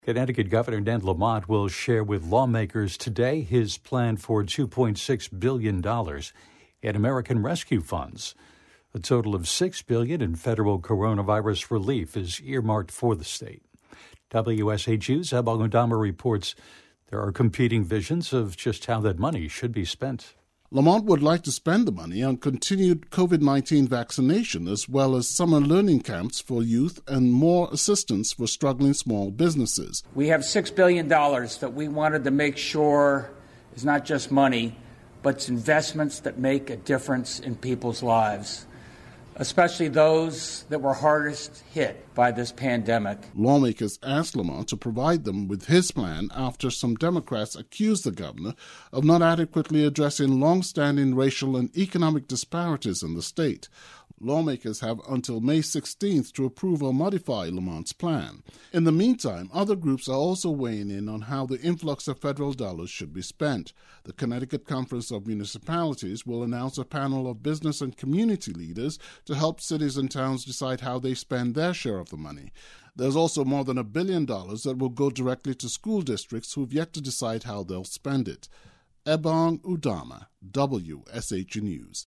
Connecticut Governor Ned Lamont will share with lawmakers today his plan for $2.6 billion in American Rescue Funds. A total of $6 billion in federal coronavirus relief is earmarked for the state. WSHU's Ebong Udama reports there are competing visions of just how that money should be spent. Lamont would like to spend the money on continued COVID-19 vaccination as well as summer learning camps for youth and more assistance for struggling small businesses. We have $6 billion that we wanted to make sure is not just money, but it's investments that make a difference in people's lives, especially those that were hardest hit by this pandemic. Lawmakers asked Lamont to provide them with his plan after some Democrats accused the governor of not adequately addressing long-standing racial and economic disparities in the state. Lawmakers have until May 16th to approve or modify Lamont's plan. In the meantime, other groups are also weighing in on how the influx of federal dollars should be spent. The Connecticut Conference of Municipalities will announce a panel of business and community leaders to help cities and towns decide how they spend their share of the money. There's also more than $1 billion that will go directly to school districts who've yet to decide how they'll spend it. Ebong Udama, WSHU News.